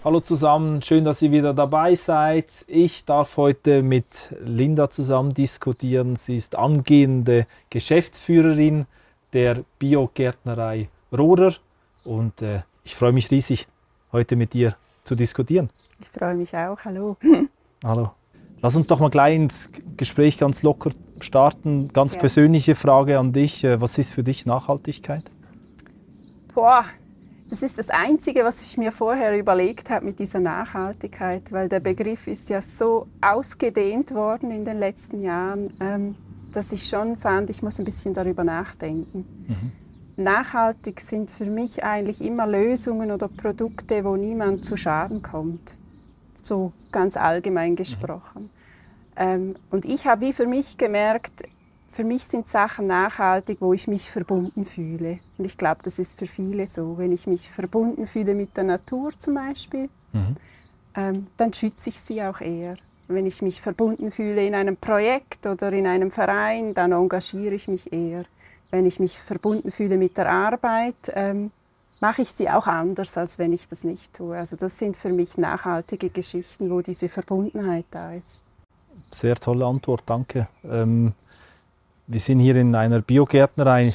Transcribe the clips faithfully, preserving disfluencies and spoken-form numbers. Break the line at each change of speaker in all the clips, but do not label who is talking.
Hallo zusammen, schön, dass ihr wieder dabei seid. Ich darf heute mit Linda zusammen diskutieren. Sie ist angehende Geschäftsführerin der Biogärtnerei Rohrer und äh, ich freue mich riesig, heute mit dir zu diskutieren.
Ich freue mich auch. Hallo.
Hallo. Lass uns doch mal gleich ins Gespräch ganz locker starten. Ganz
Ja.
persönliche Frage an dich. Was ist für dich Nachhaltigkeit?
Boah, das ist das Einzige, was ich mir vorher überlegt habe mit dieser Nachhaltigkeit, weil der Begriff ist ja so ausgedehnt worden in den letzten Jahren, ähm, dass ich schon fand, ich muss ein bisschen darüber nachdenken. Mhm. Nachhaltig sind für mich eigentlich immer Lösungen oder Produkte, wo niemand zu Schaden kommt. So ganz allgemein gesprochen. Mhm. Ähm, und ich habe wie für mich gemerkt, für mich sind Sachen nachhaltig, wo ich mich verbunden fühle. Und ich glaube, das ist für viele so. Wenn ich mich verbunden fühle mit der Natur zum Beispiel, mhm. ähm, dann schütze ich sie auch eher. Wenn ich mich verbunden fühle in einem Projekt oder in einem Verein, dann engagiere ich mich eher. Wenn ich mich verbunden fühle mit der Arbeit, ähm, mache ich sie auch anders, als wenn ich das nicht tue. Also das sind für mich nachhaltige Geschichten, wo diese Verbundenheit da ist.
Sehr tolle Antwort, danke. Ähm, wir sind hier in einer Biogärtnerei.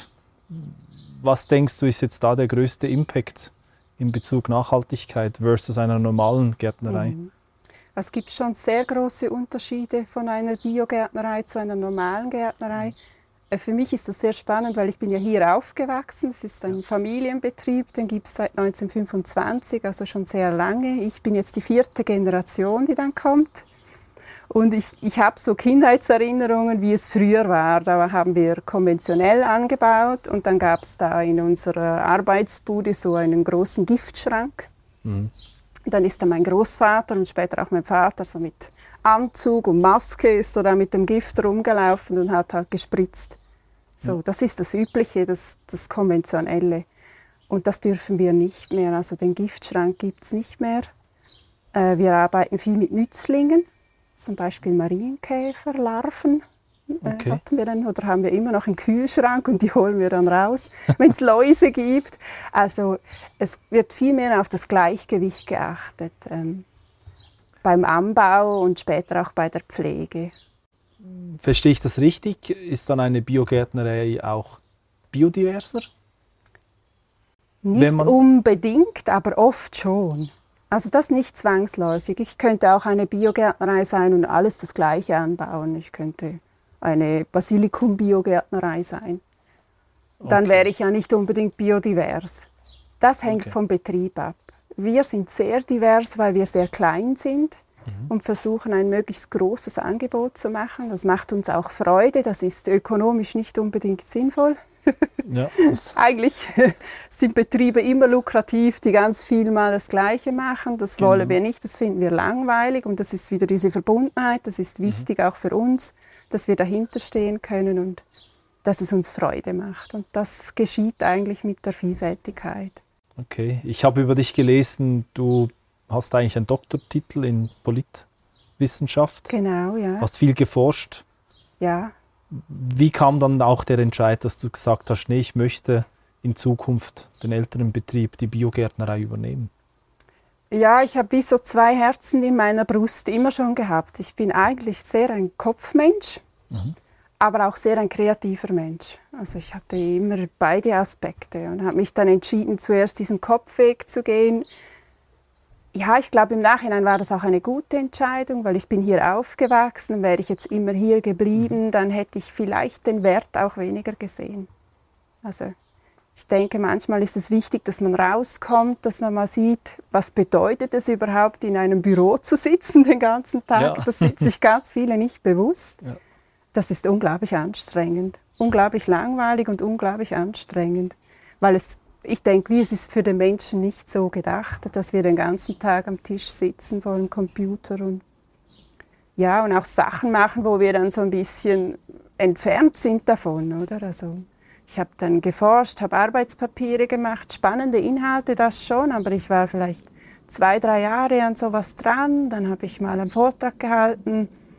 Was denkst du, ist jetzt da der größte Impact in Bezug Nachhaltigkeit versus einer normalen Gärtnerei?
Mhm. Es gibt schon sehr große Unterschiede von einer Biogärtnerei zu einer normalen Gärtnerei. Für mich ist das sehr spannend, weil ich bin ja hier aufgewachsen. Es ist ein Familienbetrieb, den gibt es seit neunzehnhundertfünfundzwanzig, also schon sehr lange. Ich bin jetzt die vierte Generation, die dann kommt. Und ich, ich habe so Kindheitserinnerungen, wie es früher war. Da haben wir konventionell angebaut und dann gab es da in unserer Arbeitsbude so einen großen Giftschrank. Mhm. Dann ist da mein Großvater und später auch mein Vater so mit Anzug und Maske ist so da mit dem Gift rumgelaufen und hat halt gespritzt. So, das ist das Übliche, das, das Konventionelle. Und das dürfen wir nicht mehr. Also den Giftschrank gibt es nicht mehr. Äh, wir arbeiten viel mit Nützlingen. Zum Beispiel Marienkäferlarven okay. äh, hatten wir dann, oder haben wir immer noch im Kühlschrank und die holen wir dann raus, wenn es Läuse gibt. Also es wird viel mehr auf das Gleichgewicht geachtet, ähm, beim Anbau und später auch bei der Pflege.
Verstehe ich das richtig? Ist dann eine Biogärtnerei auch biodiverser?
Nicht unbedingt, aber oft schon. Also das nicht zwangsläufig. Ich könnte auch eine Biogärtnerei sein und alles das Gleiche anbauen. Ich könnte eine Basilikum-Biogärtnerei sein. Dann okay. wäre ich ja nicht unbedingt biodivers. Das hängt okay. vom Betrieb ab. Wir sind sehr divers, weil wir sehr klein sind mhm. und versuchen, ein möglichst großes Angebot zu machen. Das macht uns auch Freude. Das ist ökonomisch nicht unbedingt sinnvoll. Ja, Eigentlich sind Betriebe immer lukrativ, die ganz viel mal das Gleiche machen. Das genau. wollen wir nicht, das finden wir langweilig. Und das ist wieder diese Verbundenheit, das ist wichtig mhm. auch für uns, dass wir dahinter stehen können und dass es uns Freude macht. Und das geschieht eigentlich mit der Vielfältigkeit.
Okay, ich habe über dich gelesen, du hast eigentlich einen Doktortitel in Politwissenschaft.
Genau, ja.
Hast viel geforscht.
Ja.
Wie kam dann auch der Entscheid, dass du gesagt hast, nee, ich möchte in Zukunft den älteren Betrieb, die Biogärtnerei übernehmen?
Ja, ich habe wie so zwei Herzen in meiner Brust immer schon gehabt. Ich bin eigentlich sehr ein Kopfmensch, mhm. aber auch sehr ein kreativer Mensch. Also ich hatte immer beide Aspekte und habe mich dann entschieden, zuerst diesen Kopfweg zu gehen. Ja, ich glaube, im Nachhinein war das auch eine gute Entscheidung, weil ich bin hier aufgewachsen. Wäre ich jetzt immer hier geblieben, dann hätte ich vielleicht den Wert auch weniger gesehen. Also ich denke, manchmal ist es wichtig, dass man rauskommt, dass man mal sieht, was bedeutet es überhaupt, in einem Büro zu sitzen den ganzen Tag. Ja. Das sind sich ganz viele nicht bewusst. Ja. Das ist unglaublich anstrengend, unglaublich langweilig und unglaublich anstrengend, weil es Ich denke, wie es ist für den Menschen nicht so gedacht, dass wir den ganzen Tag am Tisch sitzen vor dem Computer und, ja, und auch Sachen machen, wo wir dann so ein bisschen entfernt sind davon. Oder? Also, ich habe dann geforscht, habe Arbeitspapiere gemacht, spannende Inhalte, das schon, aber ich war vielleicht zwei, drei Jahre an sowas dran. Dann habe ich mal einen Vortrag gehalten.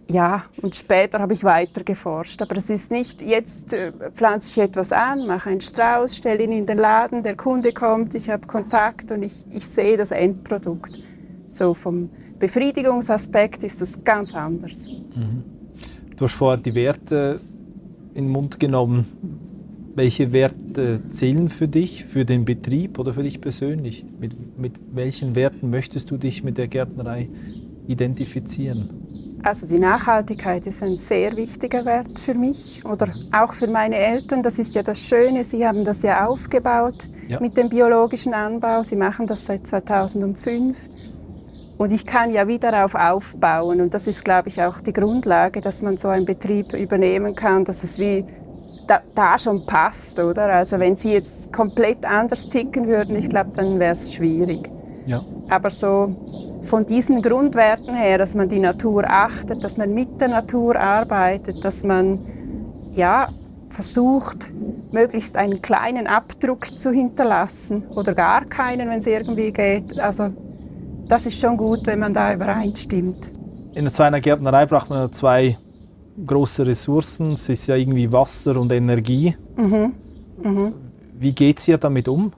Ja, und später habe ich weiter geforscht. Aber es ist nicht, jetzt äh, pflanze ich etwas an, mache einen Strauß, stelle ihn in den Laden, der Kunde kommt, ich habe Kontakt und ich, ich sehe das Endprodukt. So vom Befriedigungsaspekt ist das ganz anders.
Mhm. Du hast vorher die Werte in den Mund genommen. Welche Werte zählen für dich, für den Betrieb oder für dich persönlich? Mit, mit welchen Werten möchtest du dich mit der Gärtnerei identifizieren?
Also die Nachhaltigkeit ist ein sehr wichtiger Wert für mich oder auch für meine Eltern. Das ist ja das Schöne, sie haben das ja aufgebaut ja. mit dem biologischen Anbau. Sie machen das seit zweitausendfünf und ich kann ja wieder darauf aufbauen. Und das ist, glaube ich, auch die Grundlage, dass man so einen Betrieb übernehmen kann, dass es wie da, da schon passt, oder? Also wenn sie jetzt komplett anders ticken würden, ich glaube, dann wäre es schwierig. Ja. Aber so von diesen Grundwerten her, dass man die Natur achtet, dass man mit der Natur arbeitet, dass man ja, versucht, möglichst einen kleinen Abdruck zu hinterlassen oder gar keinen, wenn es irgendwie geht. Also das ist schon gut, wenn man da übereinstimmt.
In so einer Gärtnerei braucht man zwei große Ressourcen. Es ist ja irgendwie Wasser und Energie. Mhm. Mhm. Wie geht ihr damit um?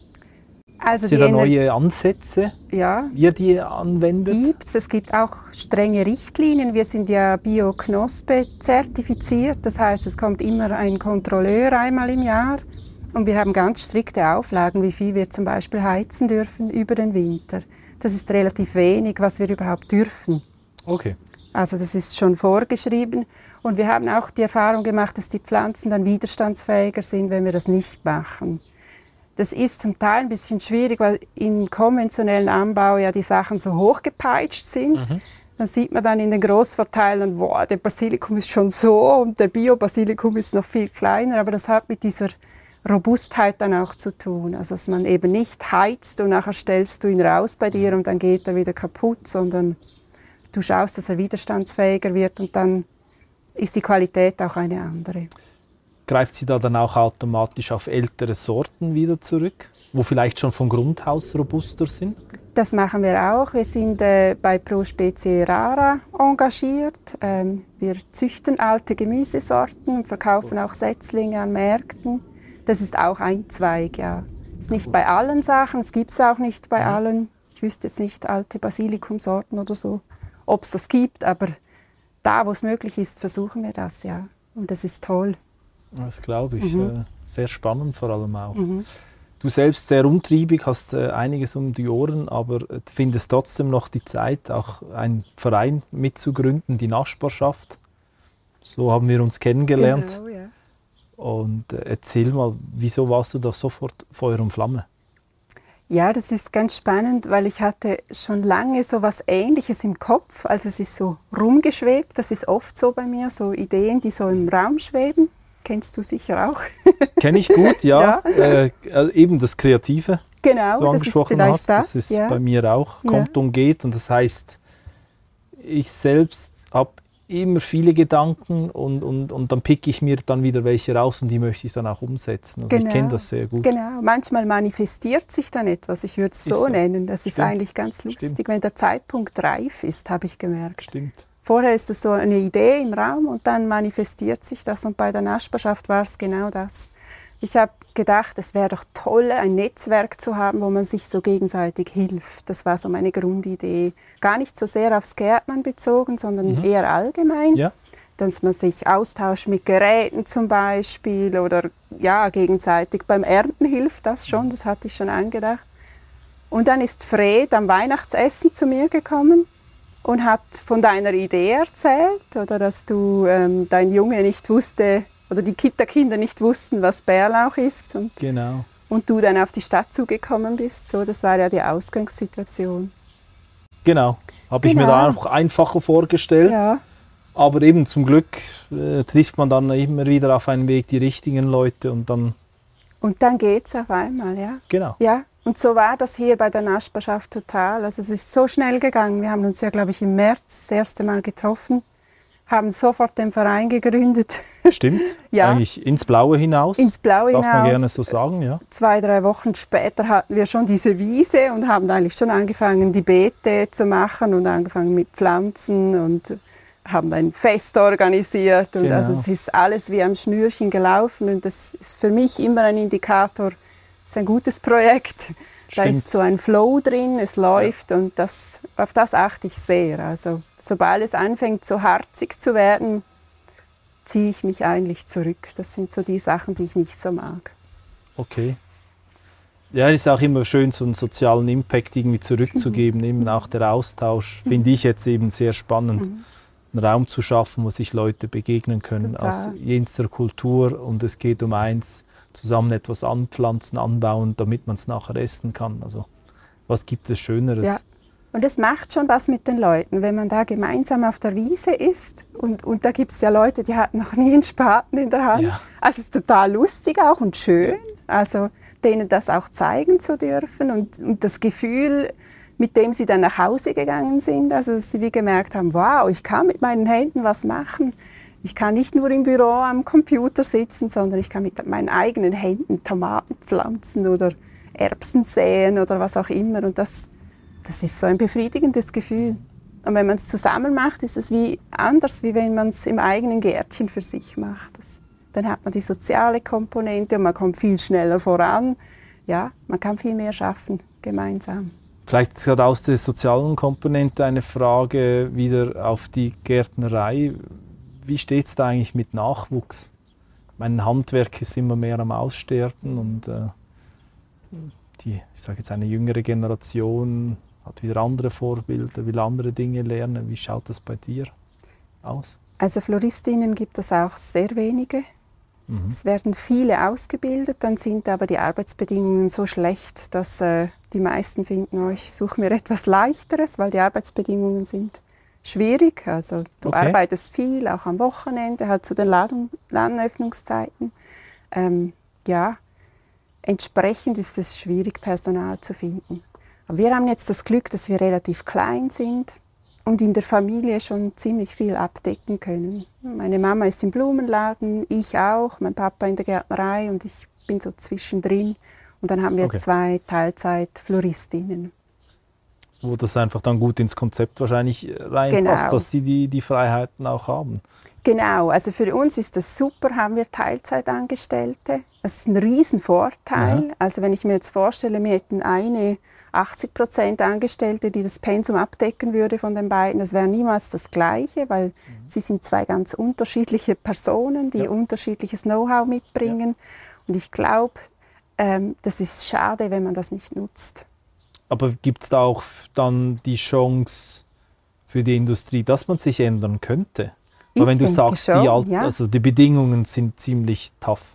Also
Sind da neue Ansätze,
ja,
wie ihr die anwendet?
Gibt's. Es gibt auch strenge Richtlinien. Wir sind ja Bio-Knospe zertifiziert. Das heißt, es kommt immer ein Kontrolleur einmal im Jahr. Und wir haben ganz strikte Auflagen, wie viel wir zum Beispiel heizen dürfen über den Winter. Das ist relativ wenig, was wir überhaupt dürfen.
Okay.
Also das ist schon vorgeschrieben. Und wir haben auch die Erfahrung gemacht, dass die Pflanzen dann widerstandsfähiger sind, wenn wir das nicht machen. Das ist zum Teil ein bisschen schwierig, weil im konventionellen Anbau ja die Sachen so hochgepeitscht sind. Mhm. Dann sieht man dann in den Großverteilern, wow, der Basilikum ist schon so und der Bio-Basilikum ist noch viel kleiner. Aber das hat mit dieser Robustheit dann auch zu tun. Also dass man eben nicht heizt und nachher stellst du ihn raus bei dir und dann geht er wieder kaputt, sondern du schaust, dass er widerstandsfähiger wird und dann ist die Qualität auch eine andere.
Greift sie da dann auch automatisch auf ältere Sorten wieder zurück, wo vielleicht schon vom Grundhaus robuster sind?
Das machen wir auch. Wir sind äh, bei Pro Specie Rara engagiert. Ähm, wir züchten alte Gemüsesorten und verkaufen auch Setzlinge an Märkten. Das ist auch ein Zweig, ja. Das ist nicht bei allen Sachen, es gibt es auch nicht bei allen. Ich wüsste jetzt nicht alte Basilikumsorten oder so, ob es das gibt, aber da, wo es möglich ist, versuchen wir das, ja. Und das ist toll.
Das glaube ich. Mhm. Sehr spannend vor allem auch.
Mhm.
Du selbst sehr umtriebig, hast einiges um die Ohren, aber findest trotzdem noch die Zeit, auch einen Verein mitzugründen, die Nachbarschaft. So haben wir uns kennengelernt.
Genau, ja.
Und erzähl mal, wieso warst du da sofort Feuer und Flamme?
Ja, das ist ganz spannend, weil ich hatte schon lange so was Ähnliches im Kopf. Also es ist so rumgeschwebt, das ist oft so bei mir, so Ideen, die so im Raum schweben. Kennst du sicher auch.
Kenne ich gut, ja. ja. Äh, eben das Kreative,
genau,
so angesprochen
das
hast. Das, das ist
ja.
bei mir auch, kommt ja. und geht. Und das heißt, ich selbst habe immer viele Gedanken und, und, und dann picke ich mir dann wieder welche raus und die möchte ich dann auch umsetzen. Also
genau.
ich kenne das sehr gut.
Genau, manchmal manifestiert sich dann etwas, ich würde es so, so nennen. Das ist
Stimmt.
eigentlich ganz lustig,
Stimmt.
wenn der Zeitpunkt reif ist, habe ich gemerkt.
Stimmt.
Vorher ist es so eine Idee im Raum und dann manifestiert sich das und bei der Nachbarschaft war es genau das. Ich habe gedacht, es wäre doch toll, ein Netzwerk zu haben, wo man sich so gegenseitig hilft. Das war so meine Grundidee. Gar nicht so sehr aufs Gärtnern bezogen, sondern mhm. eher allgemein.
Ja.
Dass man sich austauscht mit Geräten zum Beispiel oder ja, gegenseitig beim Ernten hilft das schon, das hatte ich schon angedacht. Und dann ist Fred am Weihnachtsessen zu mir gekommen und hat von deiner Idee erzählt oder dass du ähm, dein Junge nicht wusste oder die Kita-Kinder nicht wussten, was Bärlauch ist und,
genau.
und du dann auf die Stadt zugekommen bist. So, das war ja die Ausgangssituation.
Genau, habe
genau.
ich mir da auch einfacher vorgestellt.
Ja.
Aber eben zum Glück äh, trifft man dann immer wieder auf einen Weg die richtigen Leute und dann...
Und dann geht es auf einmal, ja.
Genau.
Ja. Und so war das hier bei der Nachbarschaft total. Also es ist so schnell gegangen. Wir haben uns ja, glaube ich, im März das erste Mal getroffen, haben sofort den Verein gegründet.
Stimmt,
ja.
Eigentlich ins Blaue hinaus.
Ins Blaue
Darf
hinaus.
man gerne so sagen, ja.
Zwei, drei Wochen später hatten wir schon diese Wiese und haben eigentlich schon angefangen, die Beete zu machen und angefangen mit Pflanzen und haben ein Fest organisiert und
Genau.
also es ist alles wie am Schnürchen gelaufen und das ist für mich immer ein Indikator, es ist ein gutes Projekt. Da
Stimmt.
ist so ein Flow drin, es läuft, ja. Und das, auf das achte ich sehr. Also sobald es anfängt so harzig zu werden, ziehe ich mich eigentlich zurück. Das sind so die Sachen, die ich nicht so mag.
Okay. Ja, es ist auch immer schön, so einen sozialen Impact irgendwie zurückzugeben. Mhm. Eben auch der Austausch, mhm. finde ich jetzt eben sehr spannend. Mhm. Einen Raum zu schaffen, wo sich Leute begegnen können, Total. Aus jenster Kultur. Und es geht um eins, zusammen etwas anpflanzen, anbauen, damit man es nachher essen kann. Also was gibt es Schöneres?
Ja. Und es macht schon was mit den Leuten, wenn man da gemeinsam auf der Wiese ist. Und, und da gibt es ja Leute, die hatten noch nie einen Spaten in der Hand. Ja. Also es ist total lustig auch und schön, also denen das auch zeigen zu dürfen. Und, und das Gefühl, mit dem sie dann nach Hause gegangen sind, also dass sie wie gemerkt haben, wow, ich kann mit meinen Händen was machen. Ich kann nicht nur im Büro am Computer sitzen, sondern ich kann mit meinen eigenen Händen Tomaten pflanzen oder Erbsen säen oder was auch immer. Und das, das ist so ein befriedigendes Gefühl. Und wenn man es zusammen macht, ist es wie anders, wie wenn man es im eigenen Gärtchen für sich macht. Das, dann hat man die soziale Komponente und man kommt viel schneller voran. Ja, man kann viel mehr schaffen, gemeinsam.
Vielleicht gerade aus der sozialen Komponente eine Frage wieder auf die Gärtnerei. Wie steht es da eigentlich mit Nachwuchs? Mein Handwerk ist immer mehr am Aussterben und äh, die, ich sage jetzt eine jüngere Generation hat wieder andere Vorbilder, will andere Dinge lernen. Wie schaut das bei dir aus?
Also Floristinnen gibt es auch sehr wenige. Mhm. Es werden viele ausgebildet, dann sind aber die Arbeitsbedingungen so schlecht, dass äh, die meisten finden, oh, ich suche mir etwas Leichteres, weil die Arbeitsbedingungen sind schwierig. Also du okay. arbeitest viel, auch am Wochenende, halt zu den Laden Ladenöffnungszeiten. Ähm, ja, entsprechend ist es schwierig, Personal zu finden. Aber wir haben jetzt das Glück, dass wir relativ klein sind und in der Familie schon ziemlich viel abdecken können. Meine Mama ist im Blumenladen, ich auch, mein Papa in der Gärtnerei und ich bin so zwischendrin. Und dann haben wir okay. zwei Teilzeit-Floristinnen.
Wo das einfach dann gut ins Konzept wahrscheinlich reinpasst, genau. dass sie die, die Freiheiten auch haben.
Genau, also für uns ist das super, haben wir Teilzeitangestellte. Das ist ein Riesenvorteil. Ja. Also wenn ich mir jetzt vorstelle, wir hätten eine achtzig Prozent Angestellte, die das Pensum abdecken würde von den beiden, das wäre niemals das Gleiche, weil mhm. sie sind zwei ganz unterschiedliche Personen, die ja. unterschiedliches Know-how mitbringen. Ja. Und ich glaube, ähm, das ist schade, wenn man das nicht nutzt.
Aber gibt es da auch dann die Chance für die Industrie, dass man sich ändern könnte? Weil wenn du sagst, schon, die, Alt ja. also die Bedingungen sind ziemlich tough.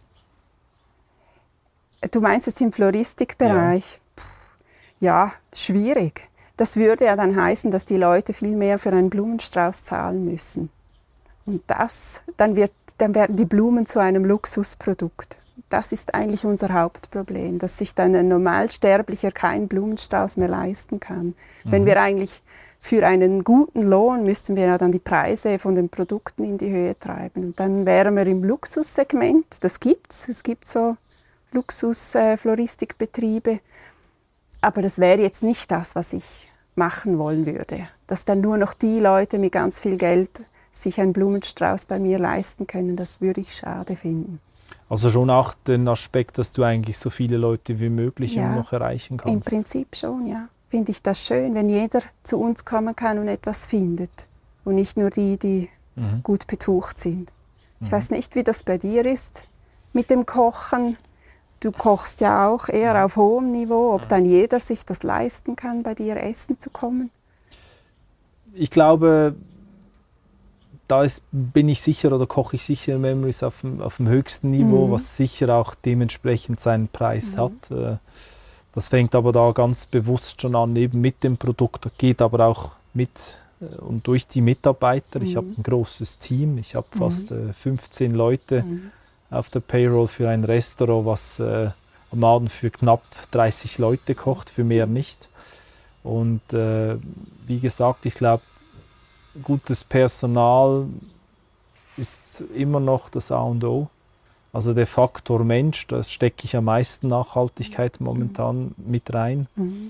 Du meinst jetzt im Floristikbereich? Ja. ja, schwierig. Das würde ja dann heißen, dass die Leute viel mehr für einen Blumenstrauß zahlen müssen. Und das, dann, wird, dann werden die Blumen zu einem Luxusprodukt. Das ist eigentlich unser Hauptproblem, dass sich dann ein Normalsterblicher keinen Blumenstrauß mehr leisten kann. Mhm. Wenn wir eigentlich für einen guten Lohn müssten wir ja dann die Preise von den Produkten in die Höhe treiben. Und dann wären wir im Luxussegment. Das gibt's. Es gibt so Luxusfloristikbetriebe. Äh, Aber das wäre jetzt nicht das, was ich machen wollen würde. Dass dann nur noch die Leute mit ganz viel Geld sich einen Blumenstrauß bei mir leisten können, das würde ich schade finden.
Also schon auch den Aspekt, dass du eigentlich so viele Leute wie möglich
ja,
immer noch erreichen kannst?
Im Prinzip schon, ja. Finde ich das schön, wenn jeder zu uns kommen kann und etwas findet. Und nicht nur die, die mhm. gut betucht sind. Ich mhm. weiß nicht, wie das bei dir ist mit dem Kochen. Du kochst ja auch eher mhm. auf hohem Niveau. Ob dann jeder sich das leisten kann, bei dir essen zu kommen?
Ich glaube, da ist, bin ich sicher oder koche ich sicher Memories auf dem, auf dem höchsten Niveau, mhm. was sicher auch dementsprechend seinen Preis mhm. hat. Das fängt aber da ganz bewusst schon an, eben mit dem Produkt, geht aber auch mit und durch die Mitarbeiter. Mhm. Ich habe ein großes Team, ich habe fast mhm. äh, fünfzehn Leute mhm. auf der Payroll für ein Restaurant, was äh, am Abend für knapp dreißig Leute kocht, für mehr nicht. Und äh, wie gesagt, ich glaube, gutes Personal ist immer noch das A und O. Also der Faktor Mensch, da stecke ich am meisten Nachhaltigkeit momentan mhm. mit rein. Mhm.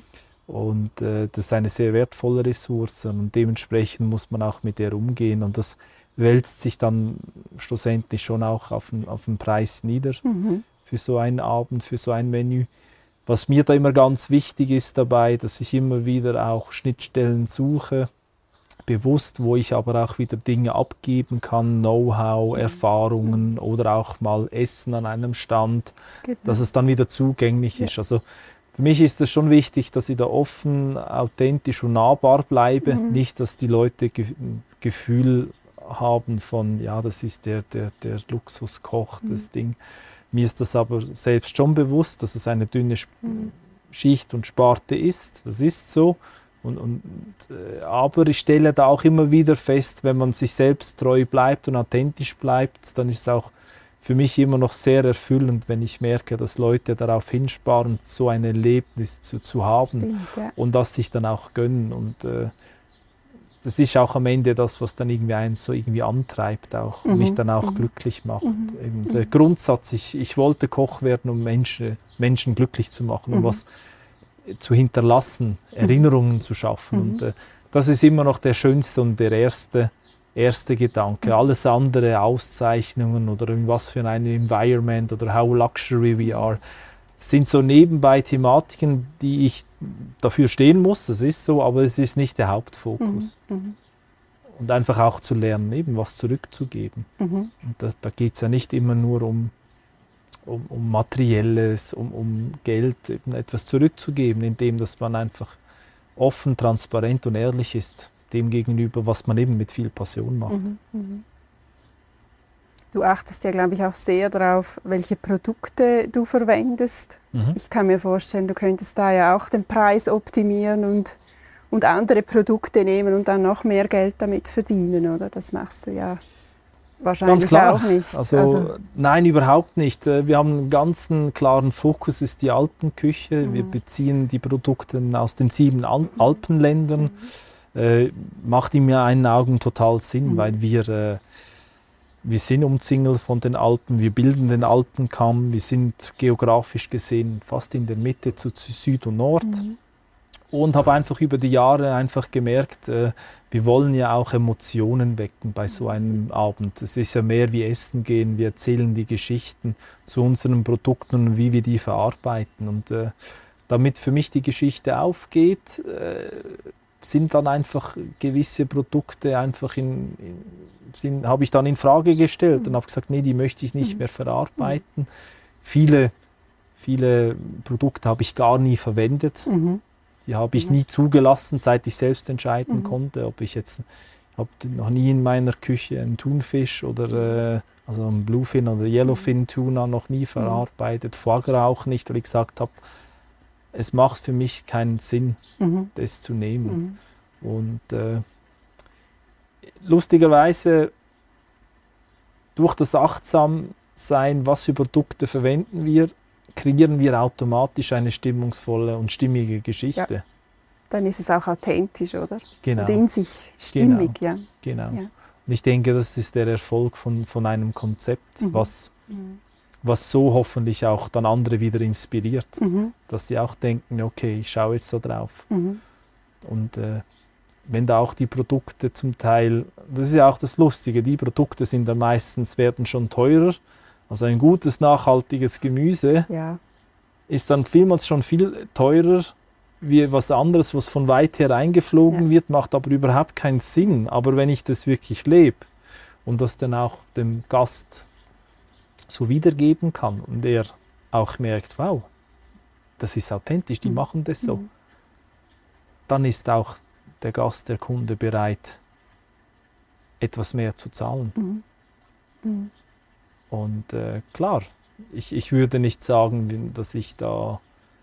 Und äh, das ist eine sehr wertvolle Ressource und dementsprechend muss man auch mit der umgehen. Und das wälzt sich dann schlussendlich schon auch auf den, auf den Preis nieder mhm. für so einen Abend, für so ein Menü. Was mir da immer ganz wichtig ist dabei, dass ich immer wieder auch Schnittstellen suche, bewusst, wo ich aber auch wieder Dinge abgeben kann, Know-how, Erfahrungen oder auch mal Essen an einem Stand, genau. dass es dann wieder zugänglich ja. ist. Also für mich ist es schon wichtig, dass ich da offen, authentisch und nahbar bleibe. Mhm. Nicht, dass die Leute ge- Gefühl haben von, ja, das ist der, der, der Luxuskoch, mhm. das Ding. Mir ist das aber selbst schon bewusst, dass es eine dünne mhm. Schicht und Sparte ist. Das ist so. Und, und, äh, aber ich stelle da auch immer wieder fest, wenn man sich selbst treu bleibt und authentisch bleibt, dann ist es auch für mich immer noch sehr erfüllend, wenn ich merke, dass Leute darauf hinsparen, so ein Erlebnis zu, zu haben. Stimmt, ja. Und das sich dann auch gönnen. Und äh, das ist auch am Ende das, was dann irgendwie einen so irgendwie antreibt, auch, mhm. mich dann auch mhm. glücklich macht. Mhm. Eben der mhm. Grundsatz, ich, ich wollte Koch werden, um Menschen, Menschen glücklich zu machen, um mhm. was zu hinterlassen, Erinnerungen mhm. zu schaffen. Mhm. Und äh, das ist immer noch der schönste und der erste, erste Gedanke. Mhm. Alles andere, Auszeichnungen oder in was für ein Environment oder how luxury we are, sind so nebenbei Thematiken, die ich dafür stehen muss, das ist so, aber es ist nicht der Hauptfokus. Mhm. Mhm. Und einfach auch zu lernen, eben was zurückzugeben. Mhm. Und das, da geht es ja nicht immer nur um, um, um Materielles, um, um Geld, eben etwas zurückzugeben, indem dass man einfach offen, transparent und ehrlich ist, dem gegenüber, was man eben mit viel Passion macht.
Mhm. Mhm. Du achtest ja, glaube ich, auch sehr darauf, welche Produkte du verwendest. Mhm. Ich kann mir vorstellen, du könntest da ja auch den Preis optimieren und, und andere Produkte nehmen und dann noch mehr Geld damit verdienen, oder? Das machst du ja wahrscheinlich
ganz klar.
Auch nicht.
Also, also nein, überhaupt nicht. Wir haben einen ganz klaren Fokus, ist die Alpenküche. Mhm. Wir beziehen die Produkte aus den sieben Al- Alpenländern. Mhm. Äh, macht in meinen Augen total Sinn, mhm. weil wir... Äh, Wir sind umzingelt von den Alpen, wir bilden den Alpenkamm, wir sind geografisch gesehen fast in der Mitte zu Süd und Nord mhm. und habe einfach über die Jahre einfach gemerkt, äh, wir wollen ja auch Emotionen wecken bei so einem Abend. Es ist ja mehr wie Essen gehen, wir erzählen die Geschichten zu unseren Produkten und wie wir die verarbeiten. Und äh, damit für mich die Geschichte aufgeht, äh, sind dann einfach gewisse Produkte einfach in, in habe ich dann in Frage gestellt mhm. und habe gesagt, nee, die möchte ich nicht mhm. mehr verarbeiten. Mhm. Viele, viele Produkte habe ich gar nie verwendet. Mhm. Die habe ich mhm. nie zugelassen, seit ich selbst entscheiden mhm. konnte, ob ich jetzt, ich habe noch nie in meiner Küche einen Thunfisch oder äh, also einen Bluefin oder Yellowfin Tuna noch nie verarbeitet, Foie Gras auch nicht, weil ich gesagt habe, es macht für mich keinen Sinn, mhm. das zu nehmen. Mhm. Und äh, lustigerweise, durch das Achtsam-Sein, was für Produkte verwenden wir, kreieren wir automatisch eine stimmungsvolle und stimmige Geschichte.
Ja. Dann ist es auch authentisch, oder?
Genau.
Und in sich stimmig,
genau.
ja.
Genau.
Ja.
Und ich denke, das ist der Erfolg von, von einem Konzept, mhm. was... Mhm. was so hoffentlich auch dann andere wieder inspiriert, mhm. dass sie auch denken, okay, ich schaue jetzt da drauf. Mhm. Und äh, wenn da auch die Produkte zum Teil, das ist ja auch das Lustige, die Produkte sind dann meistens, werden schon teurer, also ein gutes, nachhaltiges Gemüse ja. ist dann vielmals schon viel teurer wie was anderes, was von weit her eingeflogen ja. wird, macht aber überhaupt keinen Sinn. Aber wenn ich das wirklich lebe und das dann auch dem Gast so wiedergeben kann und er auch merkt, wow, das ist authentisch, die mhm. machen das so, mhm. dann ist auch der Gast, der Kunde bereit, etwas mehr zu zahlen. Mhm. Mhm. Und äh, klar, ich, ich würde nicht sagen, dass ich da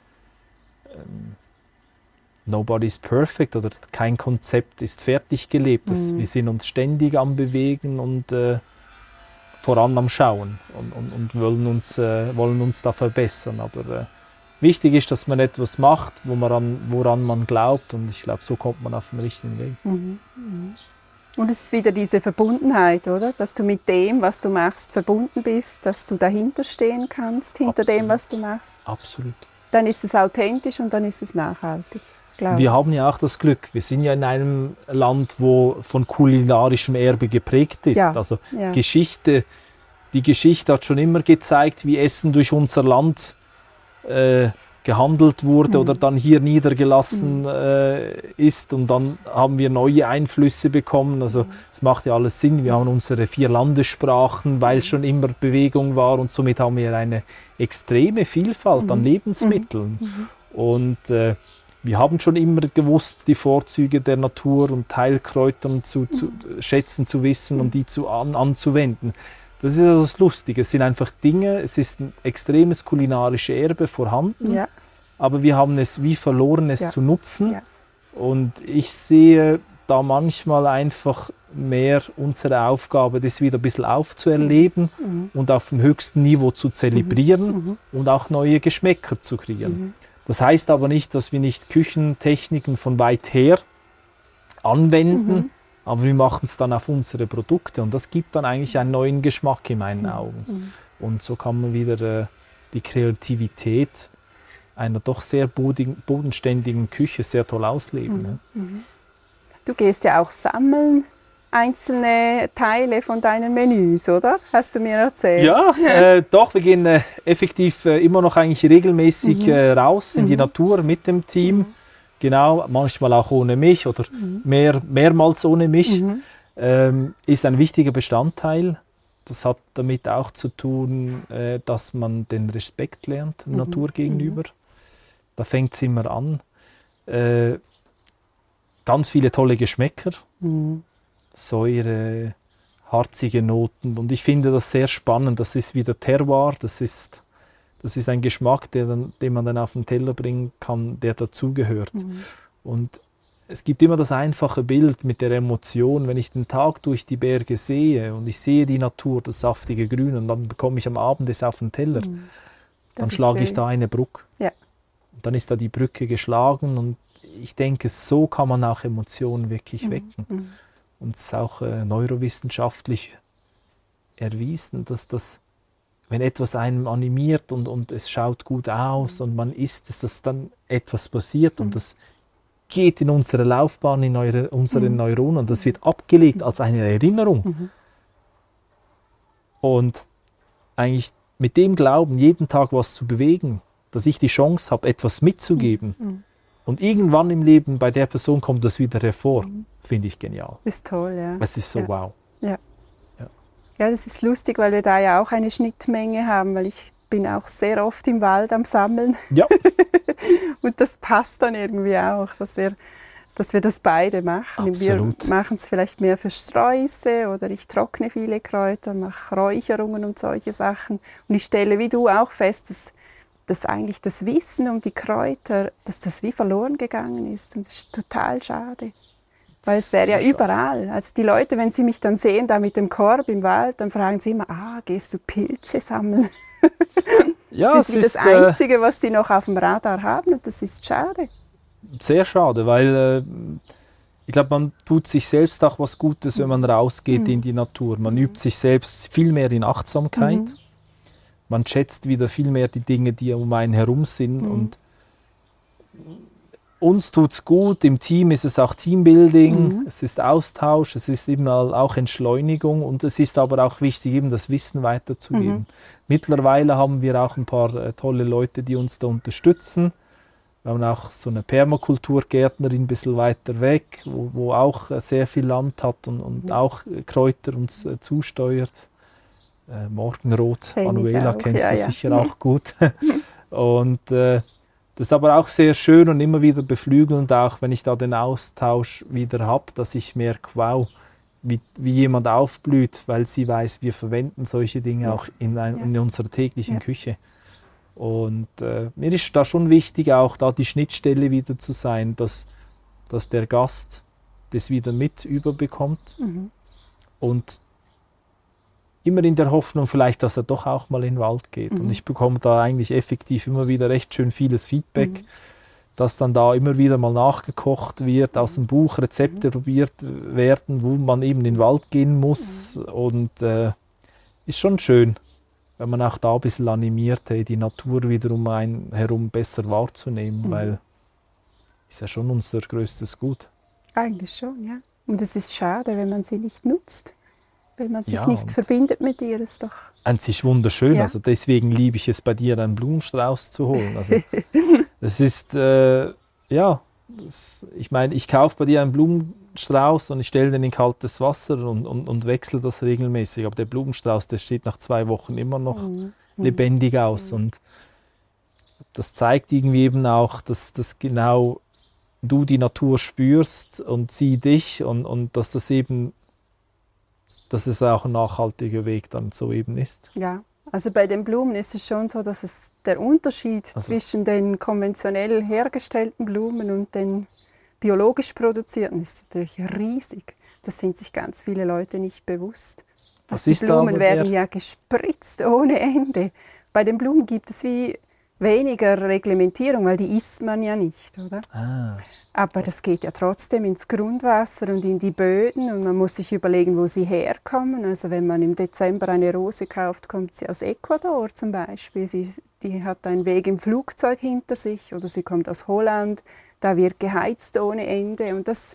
ähm, nobody's perfect oder kein Konzept ist fertig gelebt. Das, mhm. Wir sind uns ständig am Bewegen und äh, voran am Schauen und, und, und wollen, uns, äh, wollen uns da verbessern. Aber äh, wichtig ist, dass man etwas macht, wo man an, woran man glaubt, und ich glaube, so kommt man auf den richtigen Weg.
Mhm. Mhm. Und es ist wieder diese Verbundenheit, oder? Dass du mit dem, was du machst, verbunden bist, dass du dahinter stehen kannst, hinter Absolut. Dem, was du machst.
Absolut.
Dann ist es authentisch und dann ist es nachhaltig. Glaub
Wir
ich.
haben ja auch das Glück, wir sind ja in einem Land, wo von kulinarischem Erbe geprägt ist.
Ja,
Also
ja.
Geschichte, die Geschichte hat schon immer gezeigt, wie Essen durch unser Land äh, gehandelt wurde
Mhm.
oder dann hier niedergelassen äh, ist, und dann haben wir neue Einflüsse bekommen. Also es macht ja alles Sinn. Wir haben unsere vier Landessprachen, weil schon immer Bewegung war, und somit haben wir eine extreme Vielfalt an Lebensmitteln. Und äh, wir haben schon immer gewusst, die Vorzüge der Natur und Heilkräutern zu, zu schätzen, zu wissen und die zu an, anzuwenden. Das ist also das Lustige. Es sind einfach Dinge, es ist ein extremes kulinarisches Erbe vorhanden,
Ja.
aber wir haben es wie verloren, es
Ja.
zu nutzen.
Ja.
Und ich sehe da manchmal einfach mehr unsere Aufgabe, das wieder ein bisschen aufzuerleben
Mhm.
und auf dem höchsten Niveau zu zelebrieren und auch neue Geschmäcker zu kreieren. Das heißt aber nicht, dass wir nicht Küchentechniken von weit her anwenden, aber wir machen es dann auf unsere Produkte, und das gibt dann eigentlich einen neuen Geschmack in meinen Augen. Und so kann man wieder äh, die Kreativität einer doch sehr boden- bodenständigen Küche sehr toll ausleben. Ne?
Du gehst ja auch sammeln, einzelne Teile von deinen Menüs, oder? Hast du mir erzählt?
Ja, äh, doch, wir gehen äh, effektiv äh, immer noch eigentlich regelmäßig äh, raus in die Natur mit dem Team. Genau, manchmal auch ohne mich oder mehr, mehrmals ohne mich. Ähm, ist ein wichtiger Bestandteil. Das hat damit auch zu tun, äh, dass man den Respekt lernt der Natur gegenüber. Da fängt es immer an. Äh, ganz viele tolle Geschmäcker.
Mhm.
Säure, harzige Noten, und ich finde das sehr spannend. Das ist wieder Terroir, das ist, das ist ein Geschmack, der dann, den man dann auf den Teller bringen kann, der dazugehört.
Mhm.
Und es gibt immer das einfache Bild mit der Emotion, wenn ich den Tag durch die Berge sehe und ich sehe die Natur, das saftige Grün, und dann bekomme ich am Abend es auf den Teller,
Mhm. Das
dann
ist
schlage ich
schön.
da eine Brücke.
Ja.
Und dann ist da die Brücke geschlagen, und ich denke, so kann man auch Emotionen wirklich
Mhm.
wecken.
Mhm.
Und es ist auch äh, neurowissenschaftlich erwiesen, dass das, wenn etwas einem animiert und, und es schaut gut aus und man isst es, dass dann etwas passiert, und das geht in unsere Laufbahn, in eure, unsere Neuronen, und das wird abgelegt als eine Erinnerung. Und eigentlich mit dem Glauben, jeden Tag was zu bewegen, dass ich die Chance habe, etwas mitzugeben,
Mhm.
und irgendwann im Leben bei der Person kommt das wieder hervor, finde ich genial.
Ist toll, ja.
Es ist so
Ja.
wow.
Ja, das ist lustig, weil wir da ja auch eine Schnittmenge haben, weil ich bin auch sehr oft im Wald am Sammeln
Ja,
und das passt dann irgendwie auch, dass wir, dass wir das beide machen.
Absolut.
Wir machen es vielleicht mehr für Sträuße oder ich trockne viele Kräuter, mache Räucherungen und solche Sachen. Und ich stelle wie du auch fest, dass, dass eigentlich das Wissen um die Kräuter, dass das wie verloren gegangen ist, und das ist total schade. Weil es wäre ja
Sehr schade.
überall. Also die Leute, wenn sie mich dann sehen, da mit dem Korb im Wald, dann fragen sie immer, ah, gehst du Pilze sammeln?
ja,
das
es
ist wie
ist
das
äh,
Einzige, was die noch auf dem Radar haben, und das ist schade.
sehr schade, weil äh, ich glaube, man tut sich selbst auch was Gutes, wenn man rausgeht in die Natur. Man übt sich selbst viel mehr in Achtsamkeit.
Mhm.
Man schätzt wieder viel mehr die Dinge, die um einen herum sind.
Mhm.
Und uns tut es gut, im Team ist es auch Teambuilding,
Mhm.
es ist Austausch, es ist eben auch Entschleunigung, und es ist aber auch wichtig, eben das Wissen weiterzugeben.
Mhm.
Mittlerweile haben wir auch ein paar äh, tolle Leute, die uns da unterstützen. Wir haben auch so eine Permakulturgärtnerin ein bisschen weiter weg, wo, wo auch äh, sehr viel Land hat und, und
Mhm.
auch äh, Kräuter uns äh, zusteuert. Äh, Morgenrot,
Kenn ich
Manuela
auch,
kennst
ja,
du
ja.
sicher auch gut. Und äh, das ist aber auch sehr schön und immer wieder beflügelnd, auch wenn ich da den Austausch wieder habe, dass ich merke, wow, wie, wie jemand aufblüht, weil sie weiß, wir verwenden solche Dinge
Ja.
auch in, ein,
Ja.
in unserer täglichen
Ja.
Küche. Und äh, mir ist da schon wichtig, auch da die Schnittstelle wieder zu sein, dass, dass der Gast das wieder mit überbekommt,
Mhm.
und immer in der Hoffnung vielleicht, dass er doch auch mal in den Wald geht.
Mhm.
Und ich bekomme da eigentlich effektiv immer wieder recht schön vieles Feedback,
Mhm.
dass dann da immer wieder mal nachgekocht wird, aus dem Buch Rezepte
Mhm.
probiert werden, wo man eben in den Wald gehen muss. Und äh, ist schon schön, wenn man auch da ein bisschen animiert, hey, die Natur wieder um einen herum besser wahrzunehmen,
Mhm.
weil ist ja schon unser größtes Gut.
Eigentlich schon, ja. Und es ist schade, wenn man sie nicht nutzt. Wenn man sich
Ja,
nicht
und-
verbindet mit ihr, ist doch...
Und es ist wunderschön,
Ja.
also deswegen liebe ich es, bei dir einen Blumenstrauß zu holen. Also, das ist, äh, ja, das, ich meine, ich kaufe bei dir einen Blumenstrauß und ich stelle den in kaltes Wasser und, und, und wechsle das regelmäßig. Aber der Blumenstrauß, der steht nach zwei Wochen immer noch
Mhm.
lebendig aus. Und das zeigt irgendwie eben auch, dass, dass genau du die Natur spürst und sie dich und, und dass das eben, dass es auch ein nachhaltiger Weg dann so eben ist.
Ja, also bei den Blumen ist es schon so, dass es der Unterschied
Also-
zwischen den konventionell hergestellten Blumen und den biologisch produzierten ist natürlich riesig. Das sind sich ganz viele Leute nicht bewusst.
Was
Die
ist
Blumen
aber
werden
der-
ja gespritzt ohne Ende. Bei den Blumen gibt es wie weniger Reglementierung, weil die isst man ja nicht, oder?
Ah,
Aber das geht ja trotzdem ins Grundwasser und in die Böden und man muss sich überlegen, wo sie herkommen. Also wenn man im Dezember eine Rose kauft, kommt sie aus Ecuador zum Beispiel. Sie, die hat einen Weg im Flugzeug hinter sich oder sie kommt aus Holland. Da wird geheizt ohne Ende und das,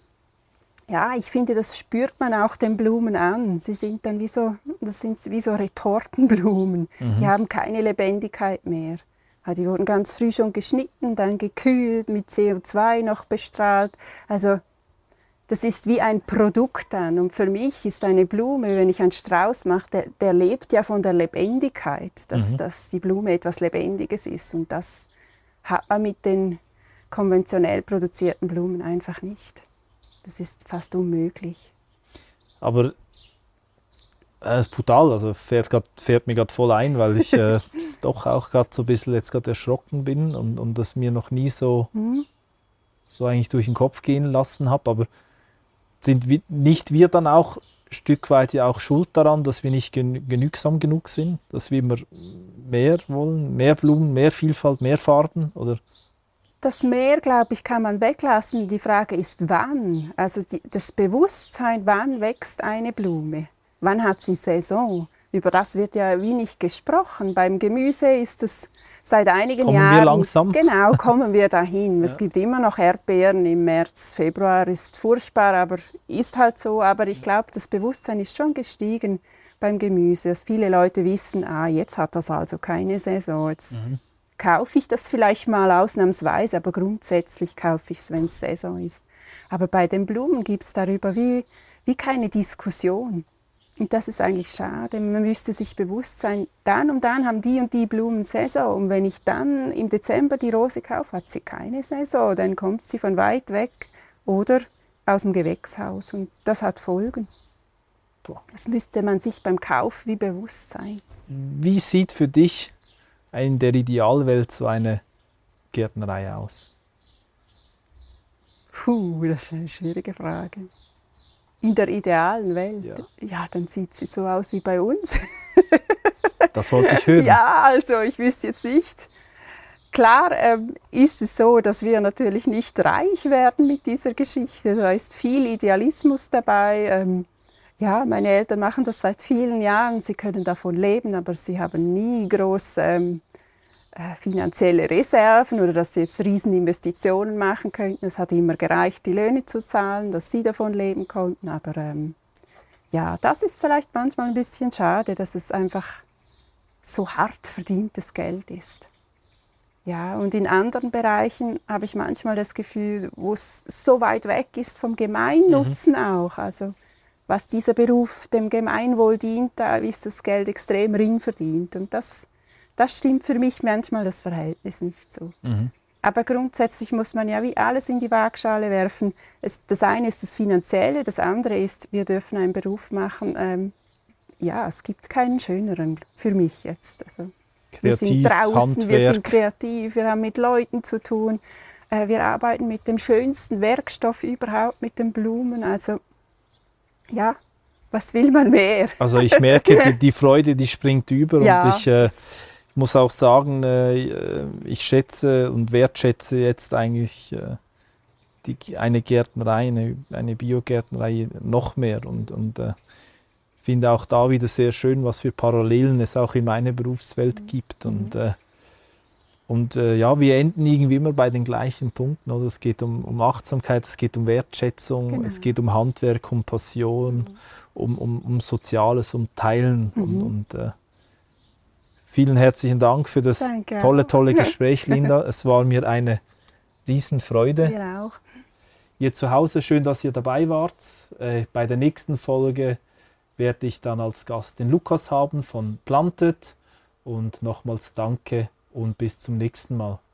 ja, ich finde, das spürt man auch den Blumen an. Sie sind dann wie so, das sind wie so Retortenblumen. Die haben keine Lebendigkeit mehr. Ja, die wurden ganz früh schon geschnitten, dann gekühlt, mit C O zwei noch bestrahlt. Also das ist wie ein Produkt dann. Und für mich ist eine Blume, wenn ich einen Strauß mache, der, der lebt ja von der Lebendigkeit, dass,
Mhm.
dass die Blume etwas Lebendiges ist. Und das hat man mit den konventionell produzierten Blumen einfach nicht. Das ist fast unmöglich.
aber äh, ist brutal, also fährt, grad, fährt mir gerade voll ein, weil ich äh, doch auch gerade so ein bisschen jetzt gerade erschrocken bin und, und das mir noch nie so,
Hm?
so eigentlich durch den Kopf gehen lassen habe. Aber sind wir, nicht wir dann auch ein Stück weit ja auch schuld daran, dass wir nicht gen genügsam genug sind, dass wir immer mehr wollen, mehr Blumen, mehr Vielfalt, mehr Farben? Oder?
Das Mehr, glaube ich, kann man weglassen. Die Frage ist, wann. Also die, das Bewusstsein, wann wächst eine Blume? Wann hat sie Saison? Über das wird ja wenig gesprochen. Beim Gemüse ist es seit einigen
Kommen wir
Jahren...
langsam?
Genau, kommen wir dahin.
Ja.
Es gibt immer noch Erdbeeren im März, Februar, ist furchtbar, aber ist halt so. Aber ich glaube, das Bewusstsein ist schon gestiegen beim Gemüse, dass viele Leute wissen, ah, jetzt hat das also keine Saison. Jetzt
Mhm.
kaufe ich das vielleicht mal ausnahmsweise, aber grundsätzlich kaufe ich es, wenn es Saison ist. Aber bei den Blumen gibt es darüber wie, wie keine Diskussion. Und das ist eigentlich schade. Man müsste sich bewusst sein, dann und dann haben die und die Blumen Saison. Und wenn ich dann im Dezember die Rose kaufe, hat sie keine Saison. Dann kommt sie von weit weg oder aus dem Gewächshaus. Und das hat Folgen.
Boah.
Das müsste man sich beim Kauf wie bewusst sein.
Wie sieht für dich in der Idealwelt so eine Gärtnerei aus?
Puh, das ist eine schwierige Frage. In der idealen Welt,
Ja.
ja, dann sieht sie so aus wie bei uns.
Das wollte ich hören.
Ja, also ich wüsste jetzt nicht. Klar ähm, ist es so, dass wir natürlich nicht reich werden mit dieser Geschichte. Da ist viel Idealismus dabei. Ähm, ja, meine Eltern machen das seit vielen Jahren. Sie können davon leben, aber sie haben nie groß ähm, äh, finanzielle Reserven oder dass sie jetzt Rieseninvestitionen machen könnten. Es hat immer gereicht, die Löhne zu zahlen, dass sie davon leben konnten. Aber ähm, ja, das ist vielleicht manchmal ein bisschen schade, dass es einfach so hart verdientes Geld ist. Ja, und in anderen Bereichen habe ich manchmal das Gefühl, wo es so weit weg ist vom Gemeinnutzen auch. Also was dieser Beruf dem Gemeinwohl dient, da ist das Geld extrem ring verdient. Und das, das stimmt für mich manchmal das Verhältnis nicht so.
Mhm.
Aber grundsätzlich muss man ja wie alles in die Waagschale werfen. Es, das eine ist das Finanzielle, das andere ist, wir dürfen einen Beruf machen. Ähm, ja, es gibt keinen schöneren für mich jetzt. Also, wir sind
Kreativ,
draußen, wir sind
Handwerk.
kreativ, wir haben mit Leuten zu tun. Äh, wir arbeiten mit dem schönsten Werkstoff überhaupt, mit den Blumen. Also ja, was will man mehr?
Also ich merke, die, die Freude, die springt über
Ja.
und ich äh, muss auch sagen, äh, ich schätze und wertschätze jetzt eigentlich äh, die, eine Gärtnerei, eine, eine Biogärtnerei noch mehr und, und äh, finde auch da wieder sehr schön, was für Parallelen es auch in meiner Berufswelt gibt und äh, Und äh, ja, wir enden irgendwie immer bei den gleichen Punkten. Oder? Es geht um, um Achtsamkeit, es geht um Wertschätzung,
Genau.
es geht um Handwerk, um Passion,
Mhm.
um, um, um Soziales, um Teilen.
Mhm.
Und, und äh, vielen herzlichen Dank für das
Danke
tolle,
auch.
tolle Gespräch, Linda. Es war mir eine Riesenfreude.
Mir auch.
Ihr zu Hause, schön, dass ihr dabei wart. Äh, bei der nächsten Folge werde ich dann als Gast den Lukas haben von Plantet. Und nochmals danke und bis zum nächsten Mal.